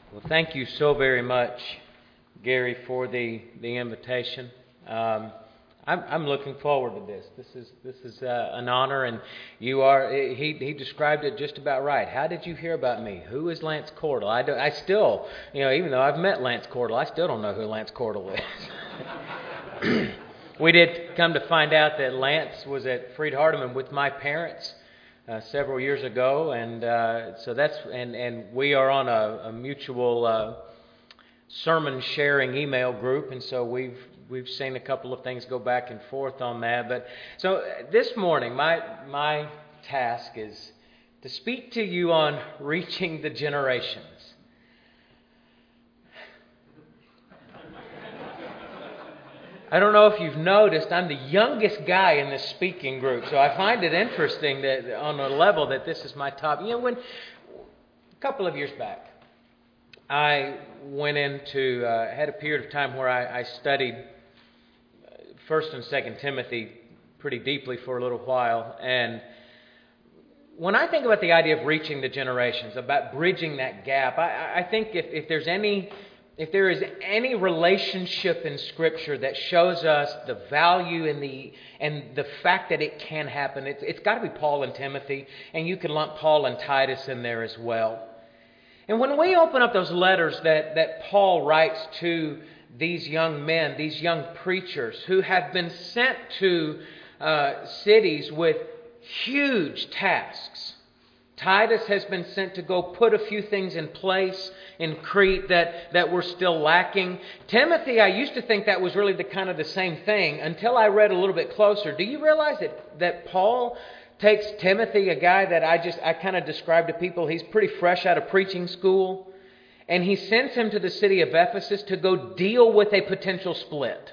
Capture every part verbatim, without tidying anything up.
Well, thank you so very much, Gary, for the, the invitation. Um, I'm, I'm looking forward to this. This is this is uh, an honor, and you are. He he described it just about right. How did you hear about me? Who is Lance Cordle? I, do, I still, you know, even though I've met Lance Cordle, I still don't know who Lance Cordle is. We did come to find out that Lance was at Freed Hardeman with my parents uh, several years ago, and uh, so that's and, and we are on a, a mutual uh, sermon sharing email group, and so we've we've seen a couple of things go back and forth on that. But so this morning, my my task is to speak to you on reaching the generations. I don't know if you've noticed, I'm the youngest guy in this speaking group, so I find it interesting that on a level that this is my top. You know, when a couple of years back, I went into, uh, had a period of time where I, I studied First and Second Timothy pretty deeply for a little while, and when I think about the idea of reaching the generations, about bridging that gap, I, I think if, if there's any If there is any relationship in Scripture that shows us the value and the and the fact that it can happen, it's, it's got to be Paul and Timothy, and you can lump Paul and Titus in there as well. And when we open up those letters that, that Paul writes to these young men, these young preachers who have been sent to uh, cities with huge tasks. Titus has been sent to go put a few things in place in Crete that, that were still lacking. Timothy, I used to think that was really the kind of the same thing until I read a little bit closer. Do you realize that, that Paul takes Timothy, a guy that I just I kind of describe to people, he's pretty fresh out of preaching school, and he sends him to the city of Ephesus to go deal with a potential split.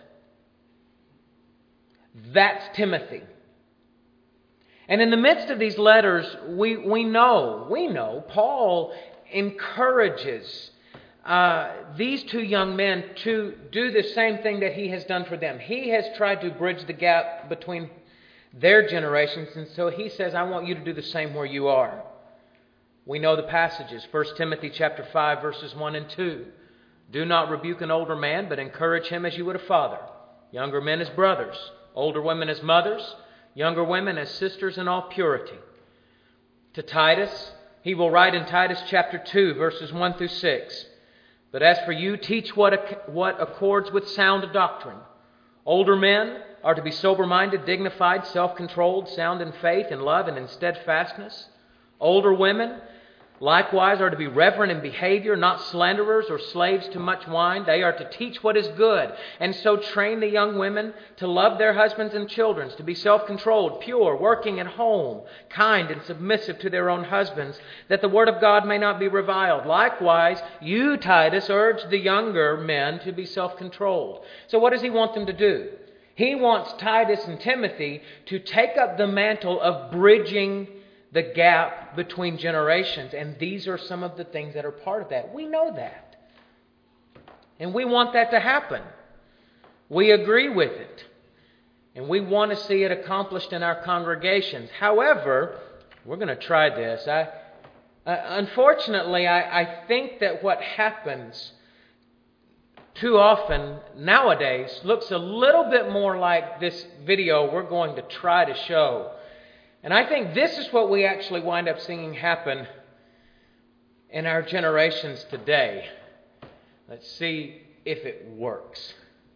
That's Timothy. And in the midst of these letters, we, we know, we know, Paul encourages uh, these two young men to do the same thing that he has done for them. He has tried to bridge the gap between their generations, and so he says, I want you to do the same where you are. We know the passages, First Timothy chapter five, verses one and two. Do not rebuke an older man, but encourage him as you would a father. Younger men as brothers, older women as mothers, younger women as sisters in all purity. To Titus, he will write in Titus chapter two, verses one through six. But as for you, teach what, what accords with sound doctrine. Older men are to be sober-minded, dignified, self-controlled, sound in faith, in love, and in steadfastness. Older women likewise are to be reverent in behavior, not slanderers or slaves to much wine. They are to teach what is good, and so train the young women to love their husbands and children, to be self-controlled, pure, working at home, kind and submissive to their own husbands, that the word of God may not be reviled. Likewise, you, Titus, urge the younger men to be self-controlled. So what does he want them to do? He wants Titus and Timothy to take up the mantle of bridging the gap between generations. And these are some of the things that are part of that. We know that. And we want that to happen. We agree with it. And we want to see it accomplished in our congregations. However, we're going to try this. I, uh, unfortunately, I, I think that what happens too often nowadays looks a little bit more like this video we're going to try to show. And I think this is what we actually wind up seeing happen in our generations today. Let's see if it works.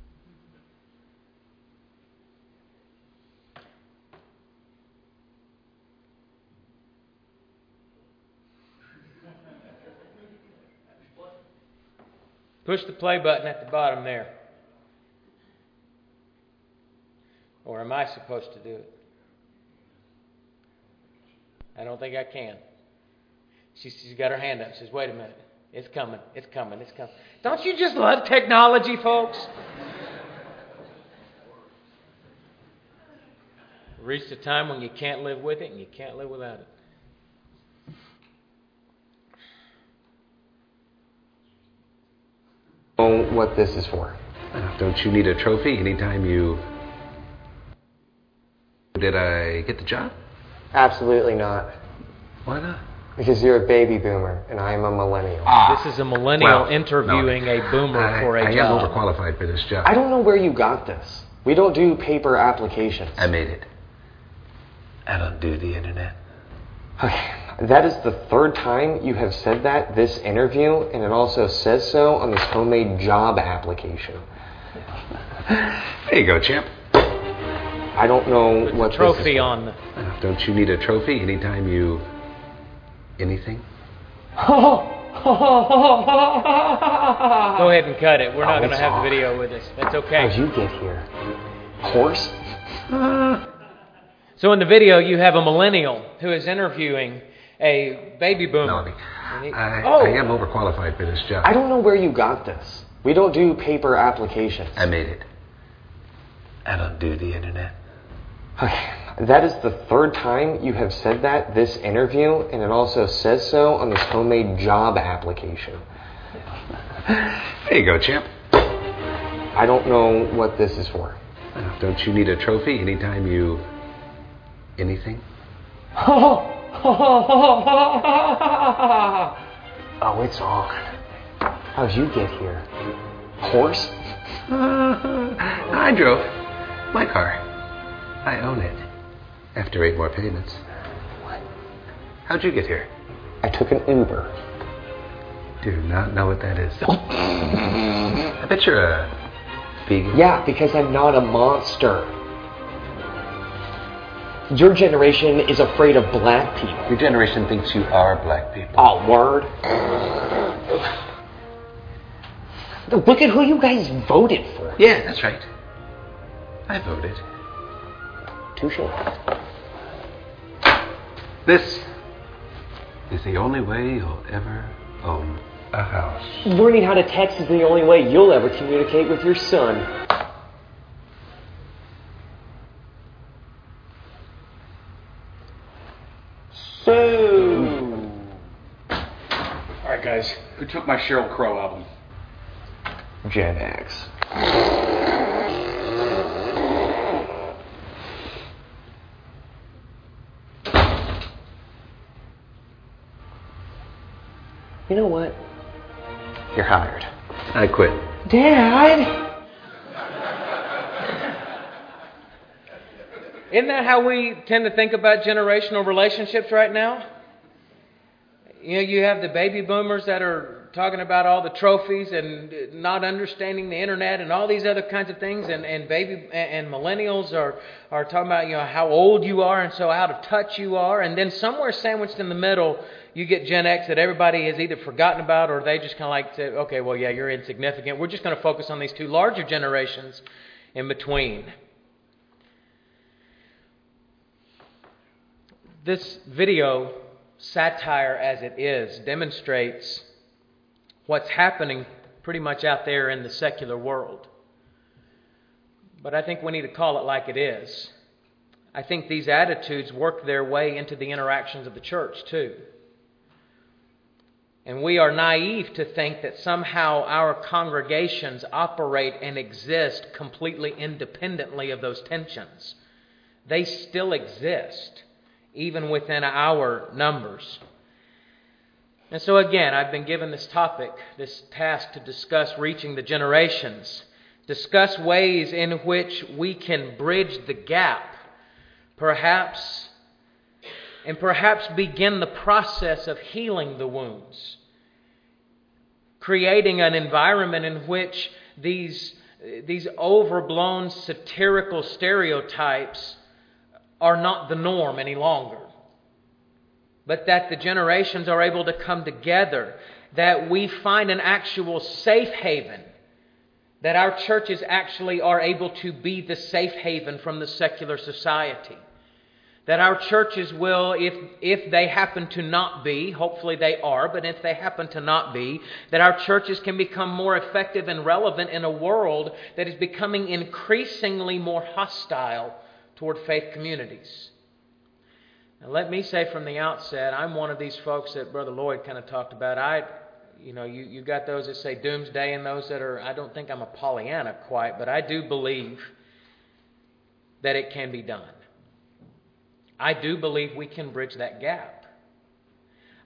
Push the play button at the bottom there. Or am I supposed to do it? I don't think I can. She, she's got her hand up. She says, wait a minute. It's coming. It's coming. It's coming. Don't you just love technology, folks? Reached a time when you can't live with it and you can't live without it. Know what this is for. Don't you need a trophy anytime you... Did I get the job? Absolutely not. Why not? Because you're a baby boomer, and I am a millennial. Ah, This is a millennial well, interviewing no. a boomer I, for a I job. am overqualified for this job. I don't know where you got this. We don't do paper applications. I made it. I don't do the internet. Okay, that is the third time you have said that this interview, and it also says so on this homemade job application. There you go, champ. I don't know Put what the trophy this is. on the... Uh, Don't you need a trophy anytime you... anything? Go ahead and cut it. We're not Oh, going to it's have off. the video with us. That's How'd okay. you get here? Horse? So in the video, you have a millennial who is interviewing a baby boomer. Melanie, And he- I, oh, I am overqualified for this job. I don't know where you got this. We don't do paper applications. I made it. I don't do the internet. Okay, that is the third time you have said that this interview, and it also says so on this homemade job application. There you go, champ. I don't know what this is for. Uh, Don't you need a trophy anytime you... anything? Oh, it's on. How'd you get here? Horse? I drove. My car. I own it. After eight more payments. What? How'd you get here? I took an Uber. Do not know what that is. I bet you're a vegan. Yeah, because I'm not a monster. Your generation is afraid of black people. Your generation thinks you are black people. Oh, word. Look at who you guys voted for. Yeah, that's right. I voted. Touche. This is the only way you'll ever own a house. Learning how to text is the only way you'll ever communicate with your son. So... Alright guys, who took my Sheryl Crow album? Gen X. You know what? You're hired. I quit. Dad! isn't that how we tend to think about generational relationships right now? You know, you have the baby boomers that are talking about all the trophies and not understanding the internet and all these other kinds of things, and, and baby and millennials are, are talking about, you know, how old you are and so out of touch you are, and then somewhere sandwiched in the middle you get Gen X that everybody has either forgotten about or they just kind of like say, okay, well, yeah, you're insignificant. We're just going to focus on these two larger generations in between. This video, satire as it is, demonstrates what's happening pretty much out there in the secular world. But I think we need to call it like it is. I think these attitudes work their way into the interactions of the church too. And we are naive to think that somehow our congregations operate and exist completely independently of those tensions. They still exist, even within our numbers. And so again, I've been given this topic, this task to discuss reaching the generations, discuss ways in which we can bridge the gap, perhaps, and perhaps begin the process of healing the wounds, creating an environment in which these, these overblown satirical stereotypes are not the norm any longer, but that the generations are able to come together, that we find an actual safe haven, that our churches actually are able to be the safe haven from the secular society, that our churches will, if, if they happen to not be, hopefully they are, but if they happen to not be, that our churches can become more effective and relevant in a world that is becoming increasingly more hostile toward faith communities. Now, let me say from the outset, I'm one of these folks that Brother Lloyd kind of talked about. I, you know, you, you got those that say doomsday and those that are, I don't think I'm a Pollyanna quite, but I do believe that it can be done. I do believe we can bridge that gap.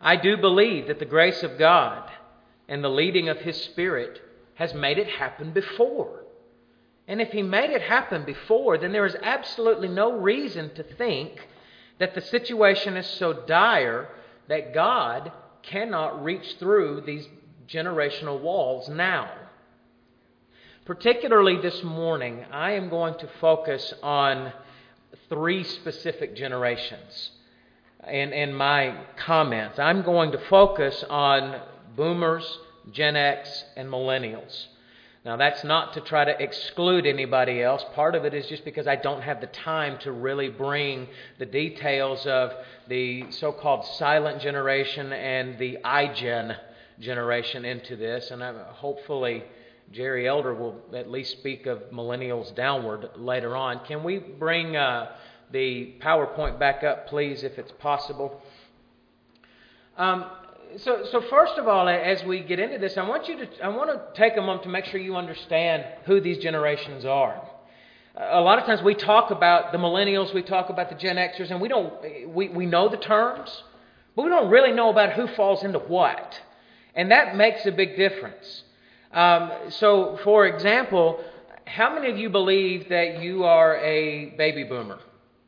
I do believe that the grace of God and the leading of His Spirit has made it happen before. And if He made it happen before, then there is absolutely no reason to think that the situation is so dire that God cannot reach through these generational walls now. Particularly this morning, I am going to focus on three specific generations in, in my comments. I'm going to focus on boomers, Gen X, and millennials. Now, that's not to try to exclude anybody else. Part of it is just because I don't have the time to really bring the details of the so-called silent generation and the iGen generation into this. And I'm, hopefully Jerry Elder will at least speak of millennials downward later on. Can we bring uh, the PowerPoint back up, please, if it's possible? Um, So, so first of all, as we get into this, I want you to, I want to take a moment to make sure you understand who these generations are. A lot of times we talk about the millennials, we talk about the Gen Xers, and we don't, we, we know the terms, but we don't really know about who falls into what. And that makes a big difference. Um, so, for example, how many of you believe that you are a baby boomer?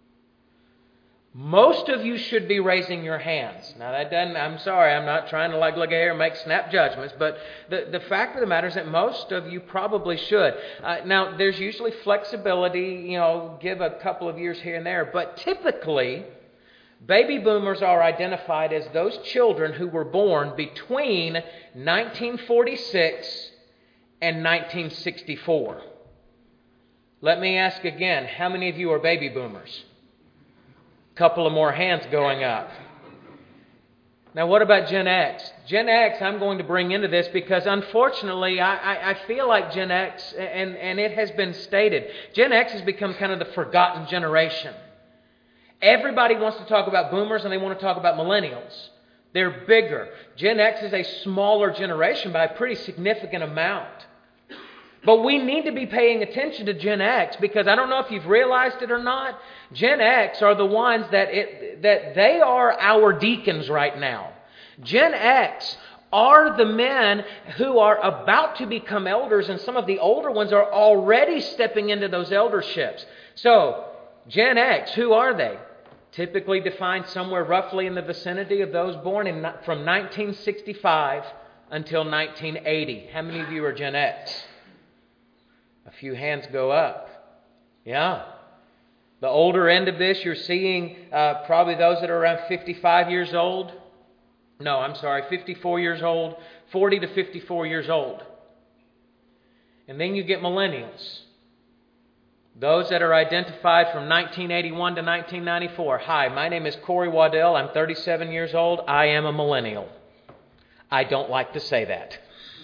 Most of you should be raising your hands. Now, that doesn't, I'm sorry, I'm not trying to like look at here and make snap judgments, but the, the fact of the matter is that most of you probably should. Uh, now, there's usually flexibility, you know, give a couple of years here and there, but typically, baby boomers are identified as those children who were born between nineteen forty-six and nineteen sixty-four. Let me ask again, how many of you are baby boomers? Couple of more hands going up. Now, what about Gen X? Gen X, I'm going to bring into this because, unfortunately, I, I, I feel like Gen X, and, and it has been stated, Gen X has become kind of the forgotten generation. Everybody wants to talk about boomers and they want to talk about millennials. They're bigger. Gen X is a smaller generation by a pretty significant amount. But we need to be paying attention to Gen X because I don't know if you've realized it or not. Gen X are the ones that it, that they are our deacons right now. Gen X are the men who are about to become elders, and some of the older ones are already stepping into those elderships. So, Gen X, who are they? Typically defined somewhere roughly in the vicinity of those born in, from nineteen sixty-five until nineteen eighty. How many of you are Gen X? A few hands go up. Yeah. The older end of this, you're seeing uh, probably those that are around fifty-five years old. No, I'm sorry, fifty-four years old, forty to fifty-four years old. And then you get millennials. Those that are identified from nineteen eighty-one to nineteen ninety-four. Hi, my name is Corey Waddell. I'm thirty-seven years old. I am a millennial. I don't like to say that.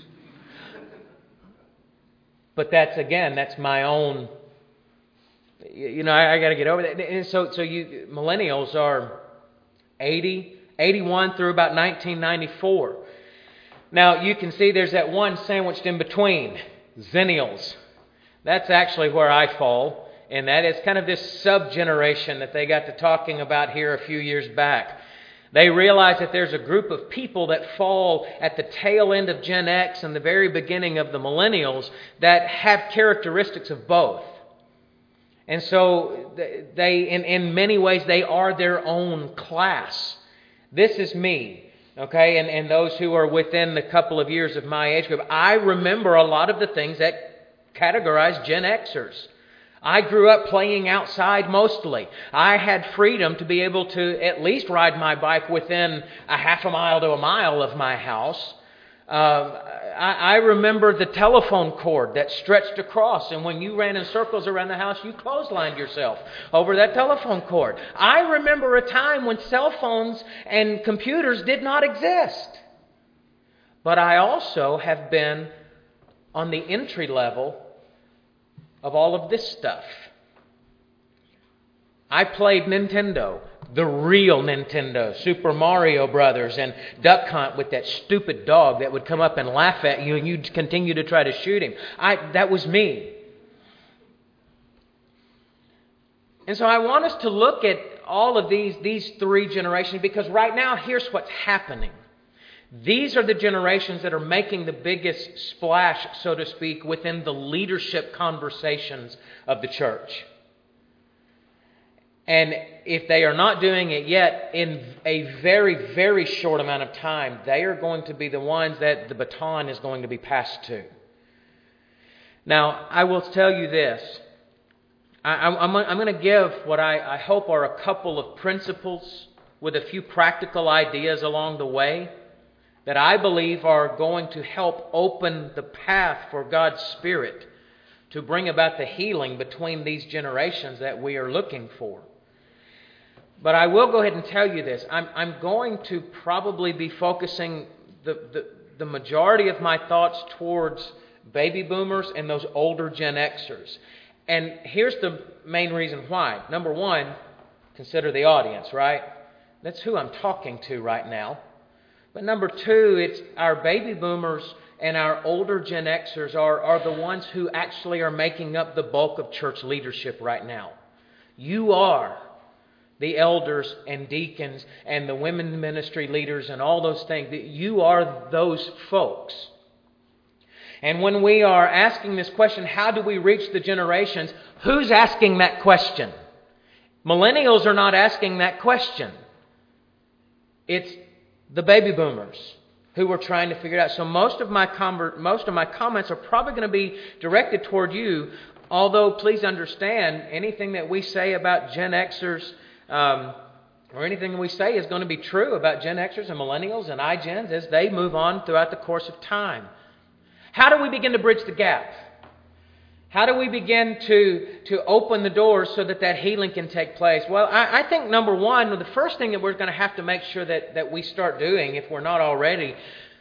But that's, again, that's my own, you know, I, I got to get over that. And so, so you millennials are eighty, eighty-one through about nineteen ninety-four. Now, you can see there's that one sandwiched in between, Zennials. That's actually where I fall, and that is kind of this sub-generation that they got to talking about here a few years back. They realize that there's a group of people that fall at the tail end of Gen X and the very beginning of the millennials that have characteristics of both. And so they, in, in many ways, they are their own class. This is me, okay, and, and those who are within the couple of years of my age group. I remember a lot of the things that categorize Gen Xers. I grew up playing outside mostly. I had freedom to be able to at least ride my bike within a half a mile to a mile of my house. Uh, I, I remember the telephone cord that stretched across, and when you ran in circles around the house, you clotheslined yourself over that telephone cord. I remember a time when cell phones and computers did not exist. But I also have been on the entry level of all of this stuff. I played Nintendo, the real Nintendo, Super Mario Brothers, and Duck Hunt with that stupid dog that would come up and laugh at you and you'd continue to try to shoot him. I, that was me. And so I want us to look at all of these, these three generations, because right now, here's what's happening. These are the generations that are making the biggest splash, so to speak, within the leadership conversations of the church. And if they are not doing it yet, in a very, very short amount of time, they are going to be the ones that the baton is going to be passed to. Now, I will tell you this. I, I'm, I'm going to give what I, I hope are a couple of principles with a few practical ideas along the way that I believe are going to help open the path for God's Spirit to bring about the healing between these generations that we are looking for. But I will go ahead and tell you this. I'm, I'm going to probably be focusing the, the, the majority of my thoughts towards baby boomers and those older Gen Xers. And here's the main reason why. Number one, consider the audience, right? That's who I'm talking to right now. But number two, it's our baby boomers and our older Gen Xers are, are the ones who actually are making up the bulk of church leadership right now. You are the elders and deacons and the women ministry leaders and all those things. You are those folks. And when we are asking this question, how do we reach the generations? Who's asking that question? Millennials are not asking that question. It's the baby boomers who are trying to figure it out. So most of my conver- most of my comments are probably going to be directed toward you. Although, please understand, anything that we say about Gen Xers um, or anything we say is going to be true about Gen Xers and Millennials and iGens as they move on throughout the course of time. How do we begin to bridge the gap? How do we begin to, to open the doors so that that healing can take place? Well, I, I think number one, the first thing that we're going to have to make sure that, that we start doing, if we're not already,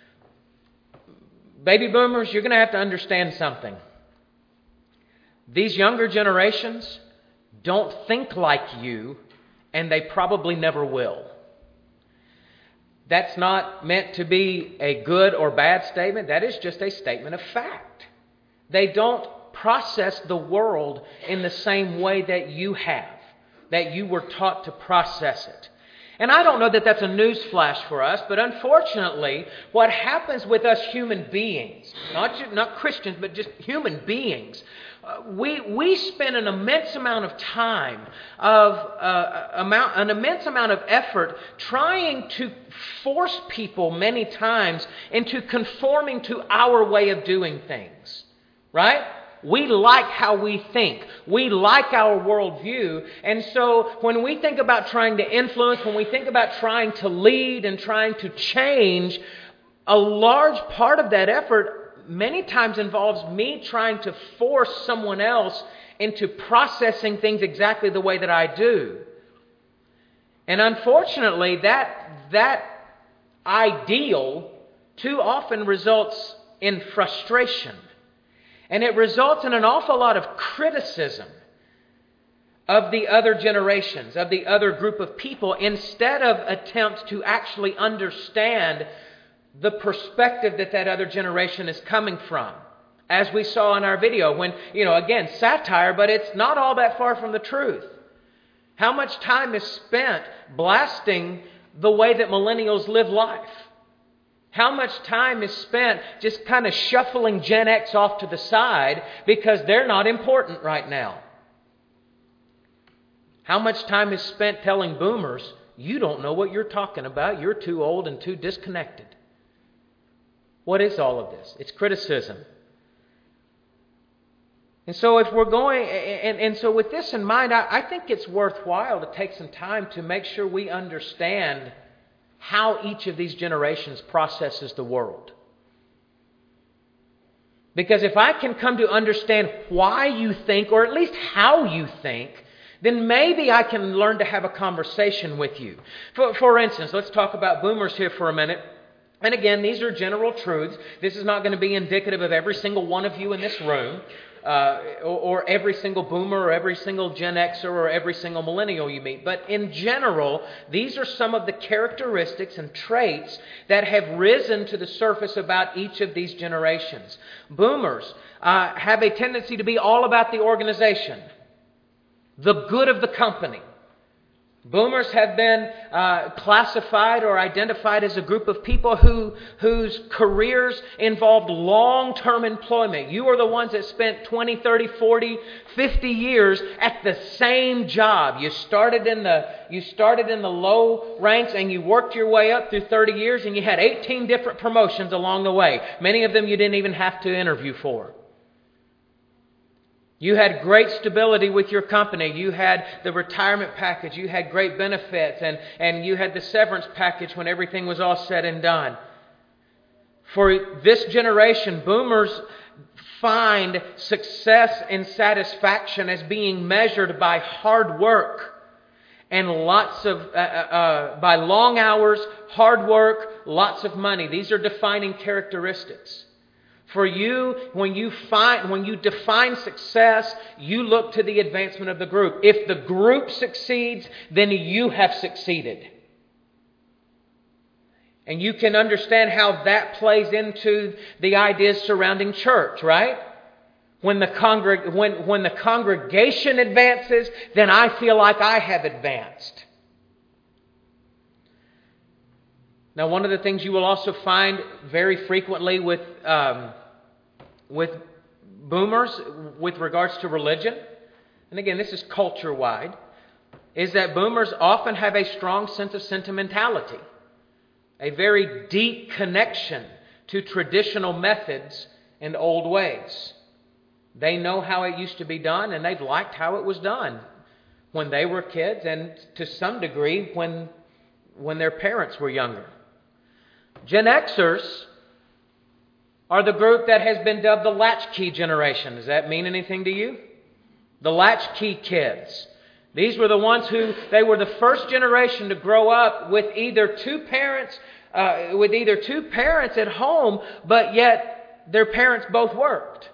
baby boomers, you're going to have to understand something. These younger generations don't think like you, and they probably never will. That's not meant to be a good or bad statement. That is just a statement of fact. They don't process the world in the same way that you have, that you were taught to process it. And I don't know that that's a news flash for us, but unfortunately, what happens with us human beings, not just, not Christians, but just human beings, uh, we we spend an immense amount of time, of uh, amount, an immense amount of effort trying to force people many times into conforming to our way of doing things, right? We like how we think. We like our worldview. And so when we think about trying to influence, when we think about trying to lead and trying to change, a large part of that effort many times involves me trying to force someone else into processing things exactly the way that I do. And unfortunately, that, that ideal too often results in frustration. And it results in an awful lot of criticism of the other generations, of the other group of people, instead of attempts to actually understand the perspective that that other generation is coming from. As we saw in our video, when, you know, again, satire, but it's not all that far from the truth. How much time is spent blasting the way that millennials live life? How much time is spent just kind of shuffling Gen X off to the side because they're not important right now? How much time is spent telling boomers, you don't know what you're talking about, you're too old and too disconnected? What is all of this? It's criticism. And so if we're going, and, and so with this in mind, I, I think it's worthwhile to take some time to make sure we understand how each of these generations processes the world. Because if I can come to understand why you think, or at least how you think, then maybe I can learn to have a conversation with you. For, for instance, let's talk about boomers here for a minute. And again, these are general truths. This is not going to be indicative of every single one of you in this room. Uh, or, or every single boomer or every single Gen Xer or every single millennial you meet. But in general, these are some of the characteristics and traits that have risen to the surface about each of these generations. Boomers uh, have a tendency to be all about the organization, the good of the company. Boomers have been uh, classified or identified as a group of people who whose careers involved long-term employment. You are the ones that spent twenty, thirty, forty, fifty years at the same job. You started in the you started in the low ranks and you worked your way up through thirty years, and you had eighteen different promotions along the way. Many of them you didn't even have to interview for. You had great stability with your company. You had the retirement package. You had great benefits. And, and you had the severance package when everything was all said and done. For this generation, boomers find success and satisfaction as being measured by hard work and lots of, uh, uh, by long hours, hard work, lots of money. These are defining characteristics. For you, when you find, when you define success, you look to the advancement of the group. If the group succeeds, then you have succeeded. And you can understand how that plays into the ideas surrounding church, right? When the congreg- when, when the congregation advances, then I feel like I have advanced. Now, one of the things you will also find very frequently with um, with boomers with regards to religion, and again, this is culture-wide, is that boomers often have a strong sense of sentimentality, a very deep connection to traditional methods and old ways. They know how it used to be done, and they've liked how it was done when they were kids, and to some degree when, when their parents were younger. Gen Xers are the group that has been dubbed the latchkey generation. Does that mean anything to you? The latchkey kids. These were the ones who, they were the first generation to grow up with either two parents, uh, with either two parents at home, but yet their parents both worked.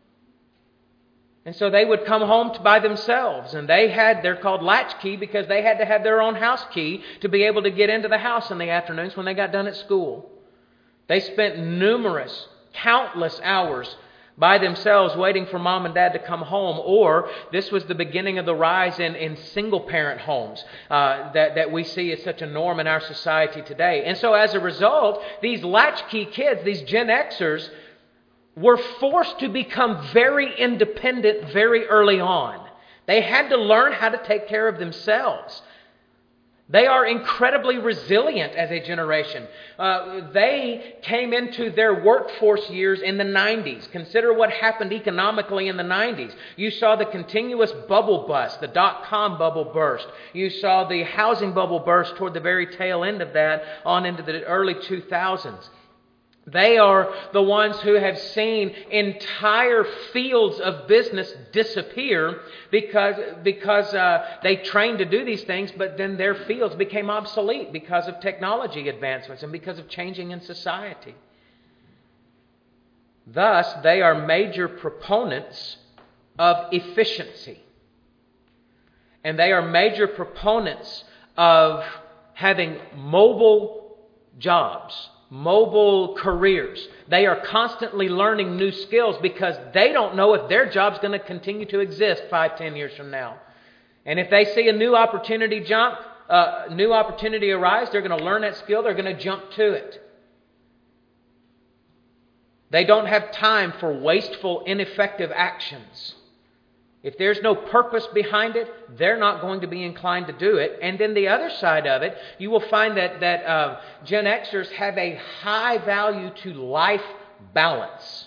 And so they would come home by themselves, and they had, they're called latchkey because they had to have their own house key to be able to get into the house in the afternoons when they got done at school. They spent numerous, countless hours by themselves waiting for mom and dad to come home, or this was the beginning of the rise in, in single-parent homes uh, that, that we see as such a norm in our society today. And so as a result, these latchkey kids, these Gen Xers, were forced to become very independent very early on. They had to learn how to take care of themselves. They are incredibly resilient as a generation. Uh, they came into their workforce years in the nineties. Consider what happened economically in the nineties. You saw the continuous bubble bust, the dot-com bubble burst. You saw the housing bubble burst toward the very tail end of that on into the early two thousands. They are the ones who have seen entire fields of business disappear because, because uh, they trained to do these things, but then their fields became obsolete because of technology advancements and because of changing in society. Thus, they are major proponents of efficiency. And they are major proponents of having mobile jobs. Mobile careers. They are constantly learning new skills because they don't know if their job's going to continue to exist five, ten years from now. And if they see a new opportunity jump, uh, new opportunity arise, they're going to learn that skill. They're going to jump to it. They don't have time for wasteful, ineffective actions. If there's no purpose behind it, they're not going to be inclined to do it. And then the other side of it, you will find that, that uh, Gen Xers have a high value to life balance.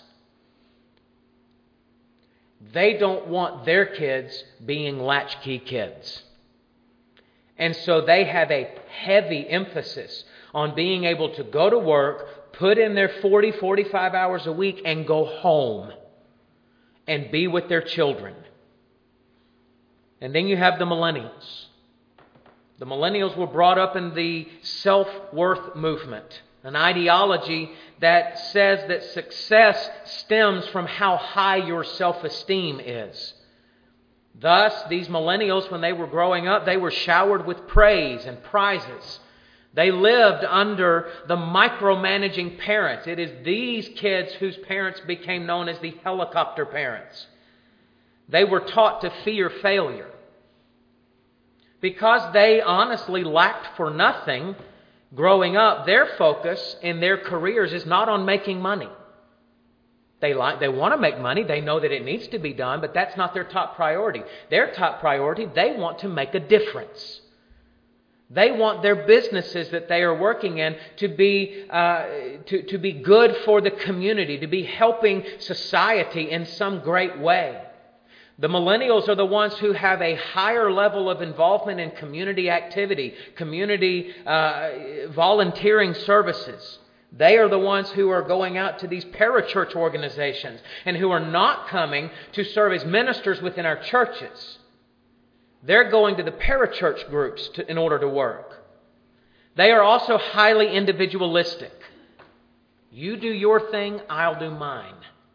They don't want their kids being latchkey kids. And so they have a heavy emphasis on being able to go to work, put in their forty, forty-five hours a week, and go home and be with their children. And then you have the millennials. The millennials were brought up in the self-worth movement, an ideology that says that success stems from how high your self-esteem is. Thus, these millennials, when they were growing up, they were showered with praise and prizes. They lived under the micromanaging parents. It is these kids whose parents became known as the helicopter parents. They were taught to fear failure. Because they honestly lacked for nothing growing up, their focus in their careers is not on making money. They like, they want to make money. They know that it needs to be done, but that's not their top priority. Their top priority, they want to make a difference. They want their businesses that they are working in to be uh, to, to be good for the community, to be helping society in some great way. The millennials are the ones who have a higher level of involvement in community activity, community uh, volunteering services. They are the ones who are going out to these parachurch organizations and who are not coming to serve as ministers within our churches. They're going to the parachurch groups to, in order to work. They are also highly individualistic. You do your thing, I'll do mine.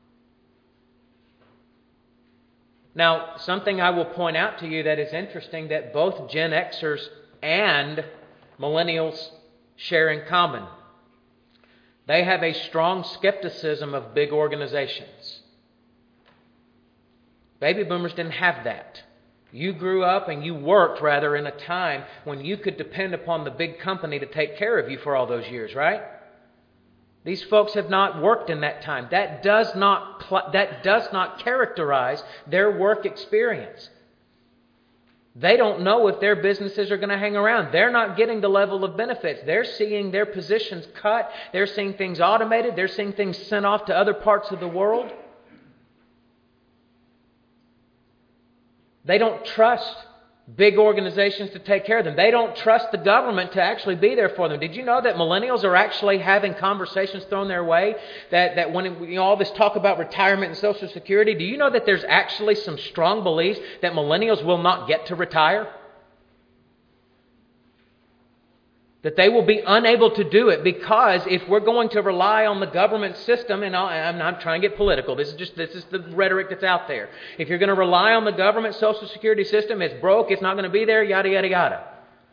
Now, something I will point out to you that is interesting that both Gen Xers and millennials share in common. They have a strong skepticism of big organizations. Baby boomers didn't have that. You grew up and you worked, rather, in a time when you could depend upon the big company to take care of you for all those years, right? These folks have not worked in that time. That does not pl- that does not characterize their work experience. They don't know if their businesses are going to hang around. They're not getting the level of benefits. They're seeing their positions cut. They're seeing things automated. They're seeing things sent off to other parts of the world. They don't trust big organizations to take care of them. They don't trust the government to actually be there for them. Did you know that millennials are actually having conversations thrown their way? That, that when you know, all this talk about retirement and Social Security, do you know that there's actually some strong beliefs that millennials will not get to retire? That they will be unable to do it because if we're going to rely on the government system, and I'm not trying to get political, this is just this is the rhetoric that's out there. If you're going to rely on the government Social Security system, it's broke, it's not going to be there, yada, yada, yada.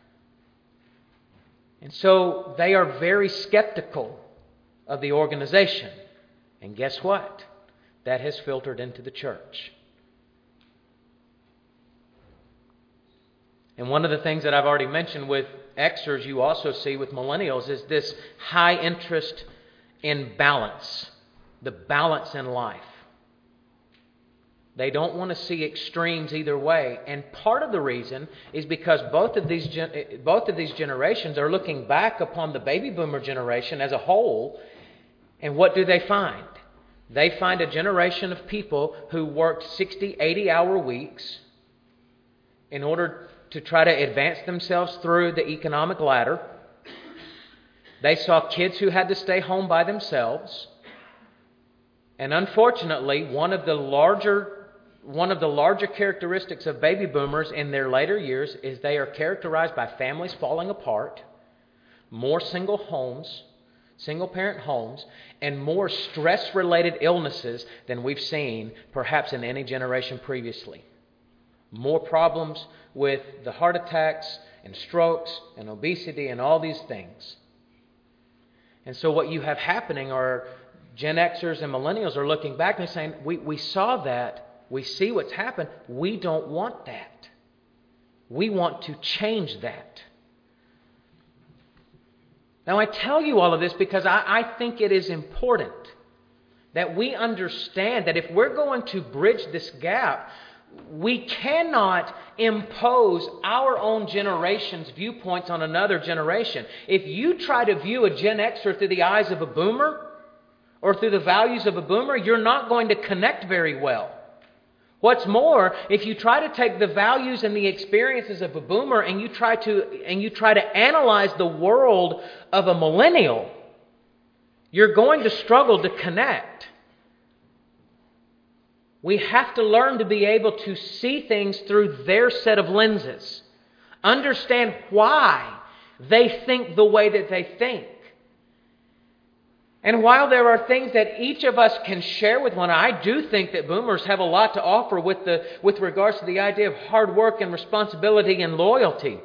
And so they are very skeptical of the organization. And guess what? That has filtered into the church. And one of the things that I've already mentioned with Xers, you also see with millennials, is this high interest in balance, the balance in life. They don't want to see extremes either way. And part of the reason is because both of these gen- both of these generations are looking back upon the baby boomer generation as a whole, and what do they find? They find a generation of people who worked sixty, eighty hour weeks in order to try to advance themselves through the economic ladder. They saw kids who had to stay home by themselves. And unfortunately, one of the larger one of the larger characteristics of baby boomers in their later years is they are characterized by families falling apart, more single homes, single-parent homes, and more stress-related illnesses than we've seen perhaps in any generation previously. More problems with the heart attacks and strokes and obesity and all these things. And so what you have happening are Gen Xers and millennials are looking back and saying, we, we saw that, we see what's happened, we don't want that. We want to change that. Now I tell you all of this because I, I think it is important that we understand that if we're going to bridge this gap, we cannot impose our own generation's viewpoints on another generation. If you try to view a Gen Xer through the eyes of a boomer or through the values of a boomer, you're not going to connect very well. What's more, if you try to take the values and the experiences of a boomer and you try to and you try to analyze the world of a millennial, you're going to struggle to connect. We have to learn to be able to see things through their set of lenses. Understand why they think the way that they think. And while there are things that each of us can share with one, I do think that boomers have a lot to offer with the with regards to the idea of hard work and responsibility and loyalty.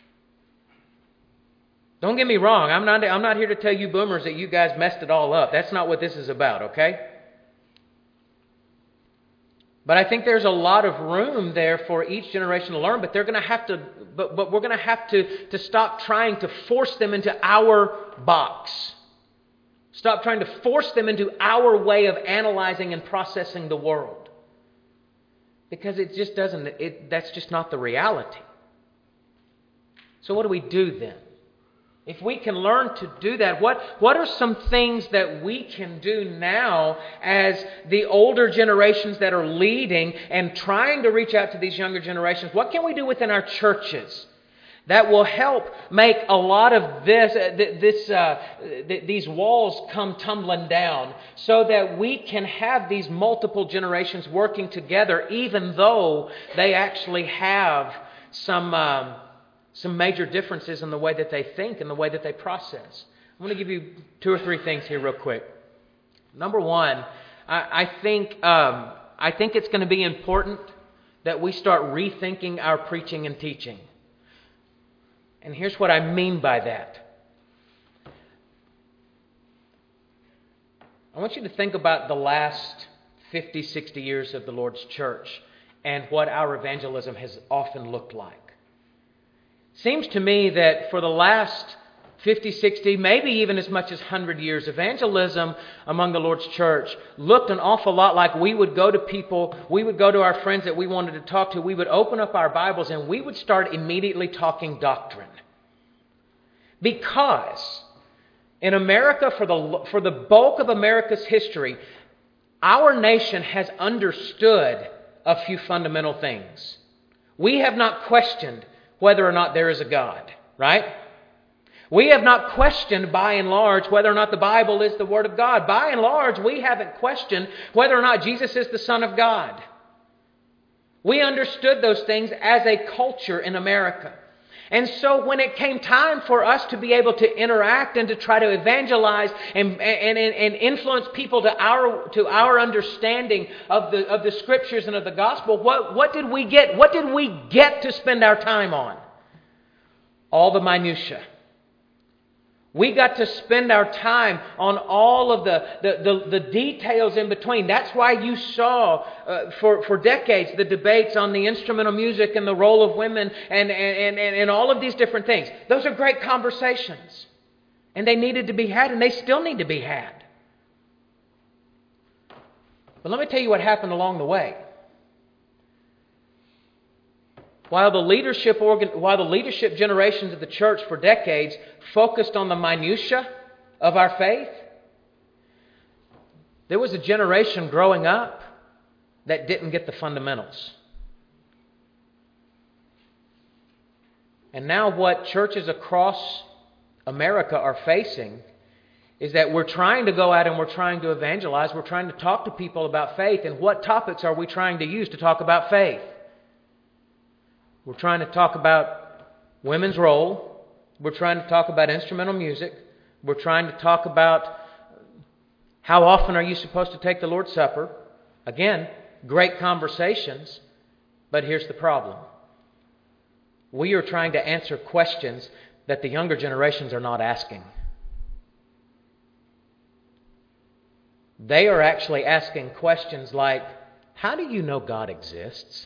Don't get me wrong, I'm not I'm not here to tell you boomers that you guys messed it all up. That's not what this is about, okay? But I think there's a lot of room there for each generation to learn, but they're going to have to but, but we're going to have to to stop trying to force them into our box. Stop trying to force them into our way of analyzing and processing the world. Because it just doesn't it that's just not the reality. So what do we do then? If we can learn to do that, what, what are some things that we can do now as the older generations that are leading and trying to reach out to these younger generations? What can we do within our churches that will help make a lot of this, this, uh, th- these walls come tumbling down so that we can have these multiple generations working together, even though they actually have some... Um, Some major differences in the way that they think and the way that they process. I'm going to give you two or three things here real quick. Number one, I, I think um, I think it's going to be important that we start rethinking our preaching and teaching. And here's what I mean by that. I want you to think about the last fifty, sixty years of the Lord's church and what our evangelism has often looked like. Seems to me that for the last fifty, sixty, maybe even as much as one hundred years, evangelism among the Lord's church looked an awful lot like we would go to people, we would go to our friends that we wanted to talk to, we would open up our Bibles and we would start immediately talking doctrine. Because in America, for the, for the bulk of America's history, our nation has understood a few fundamental things. We have not questioned whether or not there is a God, right? We have not questioned, by and large, whether or not the Bible is the Word of God. By and large, we haven't questioned whether or not Jesus is the Son of God. We understood those things as a culture in America. And so when it came time for us to be able to interact and to try to evangelize and, and, and influence people to our to our understanding of the of the Scriptures and of the gospel, what, what did we get? What did we get to spend our time on? All the minutiae. We got to spend our time on all of the, the, the, the details in between. That's why you saw uh, for, for decades the debates on the instrumental music and the role of women and, and, and, and all of these different things. Those are great conversations. And they needed to be had, and they still need to be had. But let me tell you what happened along the way. While the leadership organ, while the leadership generations of the church for decades focused on the minutiae of our faith, there was a generation growing up that didn't get the fundamentals. And now what churches across America are facing is that we're trying to go out and we're trying to evangelize, we're trying to talk to people about faith, and what topics are we trying to use to talk about faith? We're trying to talk about women's role. We're trying to talk about instrumental music. We're trying to talk about how often are you supposed to take the Lord's Supper. Again, great conversations, but here's the problem. We are trying to answer questions that the younger generations are not asking. They are actually asking questions like, how do you know God exists?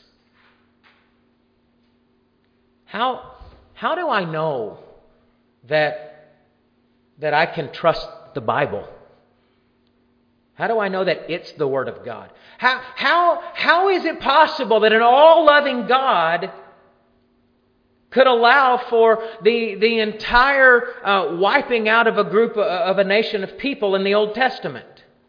How, how do I know that, that I can trust the Bible? How do I know that it's the Word of God? How, how, how is it possible that an all-loving God could allow for the, the entire uh, wiping out of a group, of a nation of people in the Old Testament?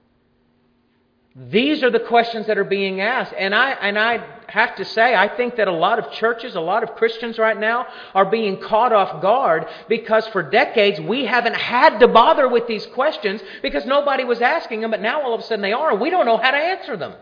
These are the questions that are being asked. And I and I have to say, I think that a lot of churches, a lot of Christians right now are being caught off guard because for decades we haven't had to bother with these questions because nobody was asking them, but now all of a sudden they are, and we don't know how to answer them.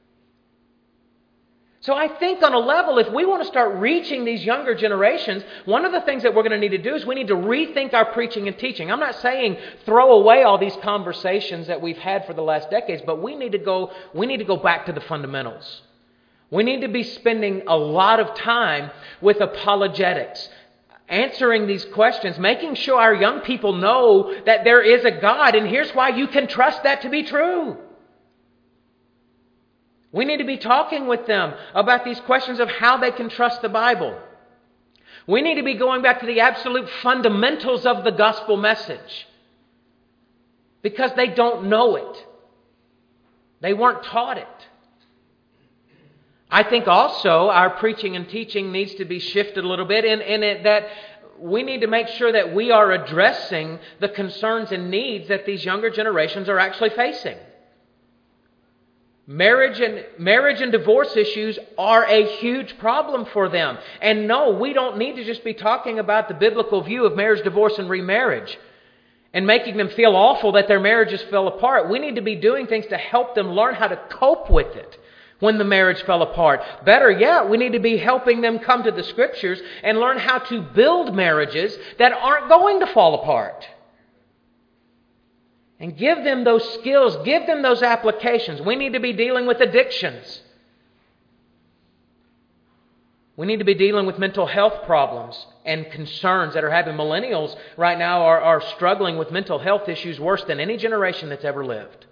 So I think on a level, if we want to start reaching these younger generations, one of the things that we're going to need to do is we need to rethink our preaching and teaching. I'm not saying throw away all these conversations that we've had for the last decades, but we need to go, we need to go back to the fundamentals. We need to be spending a lot of time with apologetics, answering these questions, making sure our young people know that there is a God, and here's why you can trust that to be true. We need to be talking with them about these questions of how they can trust the Bible. We need to be going back to the absolute fundamentals of the gospel message, because they don't know it. They weren't taught it. I think also our preaching and teaching needs to be shifted a little bit in, in it that we need to make sure that we are addressing the concerns and needs that these younger generations are actually facing. Marriage and marriage and divorce issues are a huge problem for them. And no, we don't need to just be talking about the biblical view of marriage, divorce, and remarriage and making them feel awful that their marriages fell apart. We need to be doing things to help them learn how to cope with it when the marriage fell apart. Better yet, we need to be helping them come to the Scriptures and learn how to build marriages that aren't going to fall apart. And give them those skills, give them those applications. We need to be dealing with addictions. We need to be dealing with mental health problems and concerns that are happening. Millennials right now are, are struggling with mental health issues worse than any generation that's ever lived.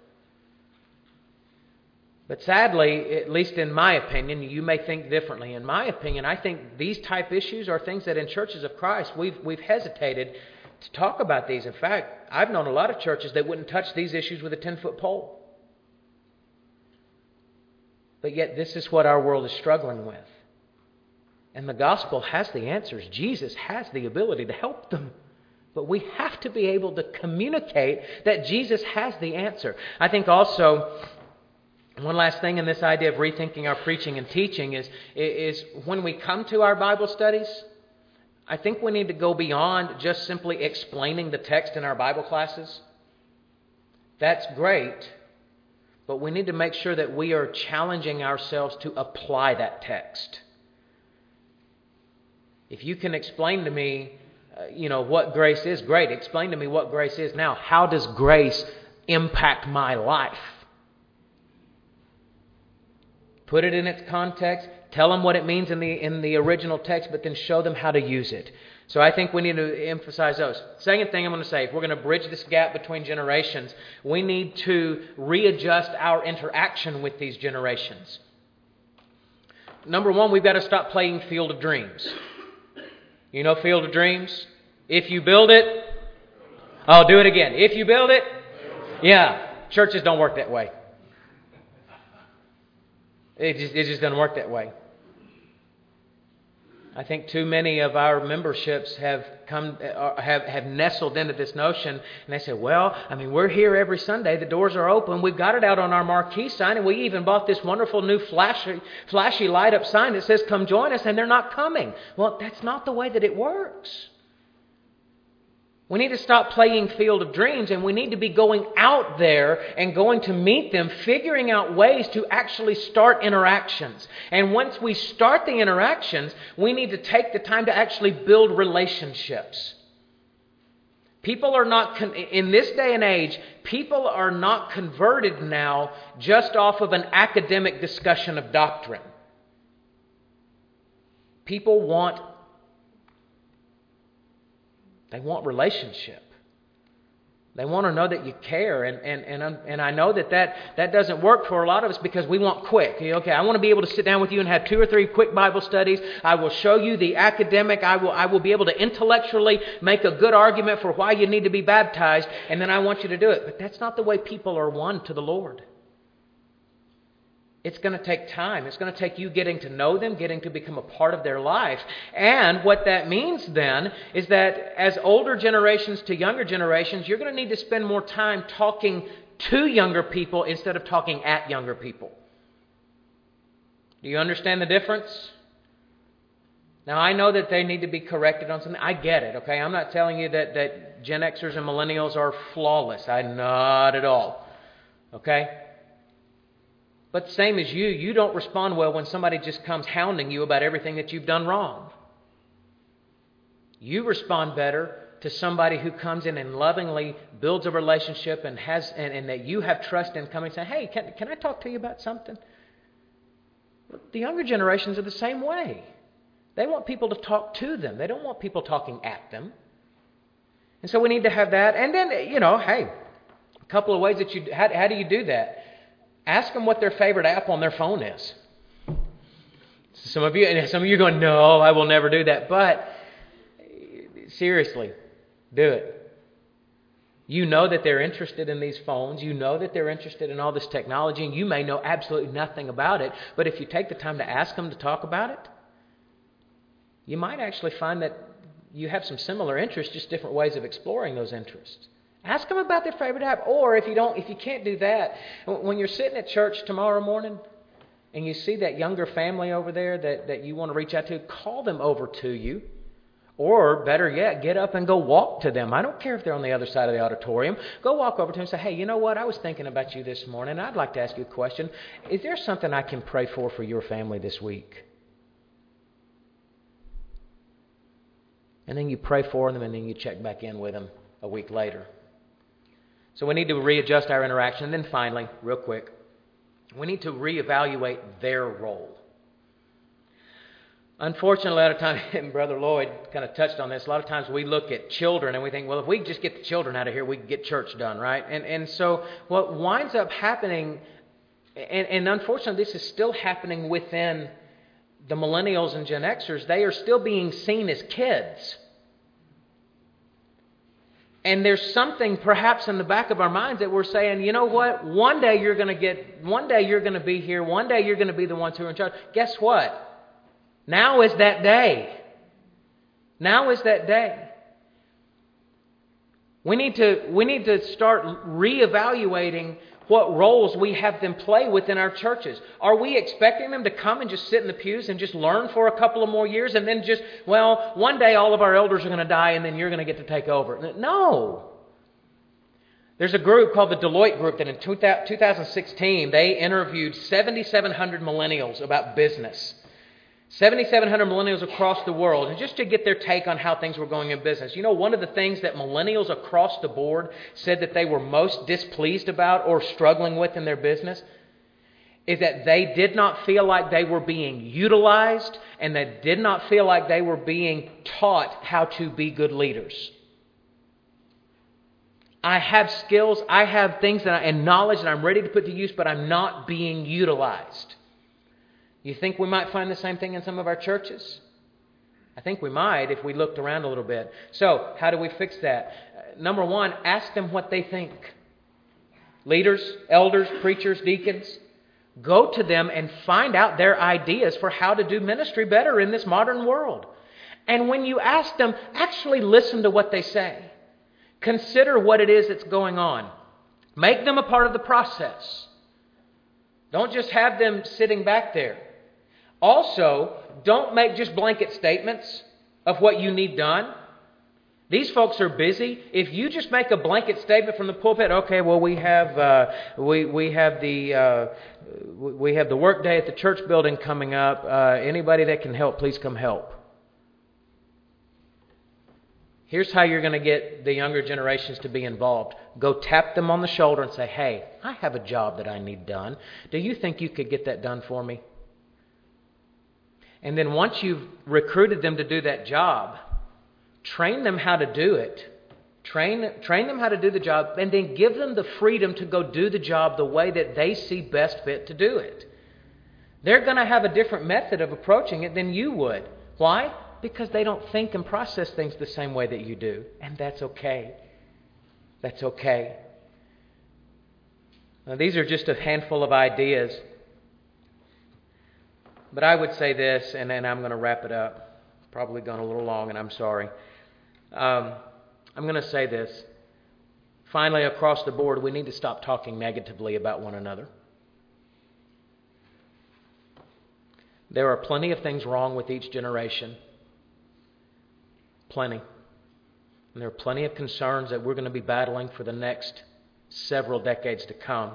But sadly, at least in my opinion, you may think differently. In my opinion, I think these type issues are things that in churches of Christ we've we've hesitated to talk about these. In fact, I've known a lot of churches that wouldn't touch these issues with a ten-foot pole. But yet this is what our world is struggling with. And the gospel has the answers. Jesus has the ability to help them. But we have to be able to communicate that Jesus has the answer. I think also, one last thing in this idea of rethinking our preaching and teaching is, is when we come to our Bible studies, I think we need to go beyond just simply explaining the text in our Bible classes. That's great, but we need to make sure that we are challenging ourselves to apply that text. If you can explain to me, uh, you know, what grace is, great. Explain to me what grace is. Now, how does grace impact my life? Put it in its context. Tell them what it means in the in the original text, but then show them how to use it. So I think we need to emphasize those. Second thing I'm going to say, if we're going to bridge this gap between generations, we need to readjust our interaction with these generations. Number one, we've got to stop playing Field of Dreams. You know Field of Dreams? If you build it, I'll do it again. If you build it, yeah, churches don't work that way. It just, it just doesn't work that way. I think too many of our memberships have come have, have nestled into this notion, and they say, well, I mean, we're here every Sunday. The doors are open. We've got it out on our marquee sign, and we even bought this wonderful new flashy, flashy light-up sign that says, come join us, and they're not coming. Well, that's not the way that it works. We need to stop playing Field of Dreams, and we need to be going out there and going to meet them, figuring out ways to actually start interactions. And once we start the interactions, we need to take the time to actually build relationships. People are not, con- in this day and age, people are not converted now just off of an academic discussion of doctrine. People want They want relationship. They want to know that you care. And and and, and I know that, that that doesn't work for a lot of us because we want quick. Okay, I want to be able to sit down with you and have two or three quick Bible studies. I will show you the academic. I will I will be able to intellectually make a good argument for why you need to be baptized. And then I want you to do it. But that's not the way people are won to the Lord. It's going to take time. It's going to take you getting to know them, getting to become a part of their life. And what that means then is that as older generations to younger generations, you're going to need to spend more time talking to younger people instead of talking at younger people. Do you understand the difference? Now, I know that they need to be corrected on something. I get it, okay? I'm not telling you that, that Gen Xers and millennials are flawless. I not at all. Okay? But same as you, you don't respond well when somebody just comes hounding you about everything that you've done wrong. You respond better to somebody who comes in and lovingly builds a relationship and has and, and that you have trust in coming and saying, hey, can, can I talk to you about something? The younger generations are the same way. They want people to talk to them. They don't want people talking at them. And so we need to have that. And then, you know, hey, a couple of ways that you, how, how do you do that? Ask them what their favorite app on their phone is. Some of you, and some of you are going, no, I will never do that. But seriously, do it. You know that they're interested in these phones. You know that they're interested in all this technology, and you may know absolutely nothing about it. But if you take the time to ask them to talk about it, you might actually find that you have some similar interests, just different ways of exploring those interests. Ask them about their favorite app. Or if you don't, if you can't do that, when you're sitting at church tomorrow morning and you see that younger family over there that, that you want to reach out to, call them over to you. Or better yet, get up and go walk to them. I don't care if they're on the other side of the auditorium. Go walk over to them and say, hey, you know what? I was thinking about you this morning. I'd like to ask you a question. Is there something I can pray for for your family this week? And then you pray for them, and then you check back in with them a week later. So we need to readjust our interaction. And then finally, real quick, we need to reevaluate their role. Unfortunately, a lot of times, and Brother Lloyd kind of touched on this, a lot of times we look at children and we think, well, if we just get the children out of here, we can get church done, right? And and so what winds up happening, and, and unfortunately this is still happening within the millennials and Gen Xers, they are still being seen as kids. And there's something perhaps in the back of our minds that we're saying, you know what, one day you're going to get, one day you're going to be here, one day you're going to be the ones who are in charge. Guess what? Now is that day. Now is that day. We need to we need to start reevaluating what roles we have them play within our churches. Are we expecting them to come and just sit in the pews and just learn for a couple of more years and then just, well, one day all of our elders are going to die and then you're going to get to take over? No. There's a group called the Deloitte Group that in two thousand sixteen, they interviewed seventy-seven hundred millennials about business. seventy-seven hundred millennials across the world, and just to get their take on how things were going in business. You know, one of the things that millennials across the board said that they were most displeased about or struggling with in their business is that they did not feel like they were being utilized, and they did not feel like they were being taught how to be good leaders. I have skills, I have things that I, and knowledge that I'm ready to put to use, but I'm not being utilized. You think we might find the same thing in some of our churches? I think we might if we looked around a little bit. So, how do we fix that? Uh, number one, ask them what they think. Leaders, elders, preachers, deacons, go to them and find out their ideas for how to do ministry better in this modern world. And when you ask them, actually listen to what they say. Consider what it is that's going on. Make them a part of the process. Don't just have them sitting back there. Also, don't make just blanket statements of what you need done. These folks are busy. If you just make a blanket statement from the pulpit, okay, well we have uh, we we have the uh, we have the work day at the church building coming up. Uh, anybody that can help, please come help. Here's how you're going to get the younger generations to be involved. Go tap them on the shoulder and say, hey, I have a job that I need done. Do you think you could get that done for me? And then once you've recruited them to do that job, train them how to do it. Train, train them how to do the job, and then give them the freedom to go do the job the way that they see best fit to do it. They're going to have a different method of approaching it than you would. Why? Because they don't think and process things the same way that you do. And that's okay. That's okay. Now, these are just a handful of ideas. But I would say this, and then I'm going to wrap it up. Probably gone a little long, and I'm sorry. Um, I'm going to say this. Finally, across the board, we need to stop talking negatively about one another. There are plenty of things wrong with each generation. Plenty. And there are plenty of concerns that we're going to be battling for the next several decades to come.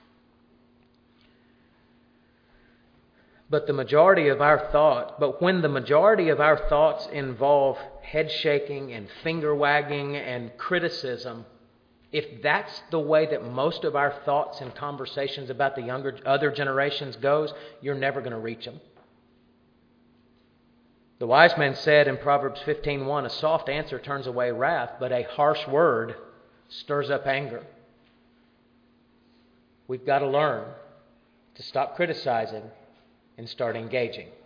But the majority of our thought, but when the majority of our thoughts involve head shaking and finger wagging and criticism, if that's the way that most of our thoughts and conversations about the younger other generations goes, you're never going to reach them. The wise man said in Proverbs fifteen one, a soft answer turns away wrath, but a harsh word stirs up anger. We've got to learn to stop criticizing and start engaging.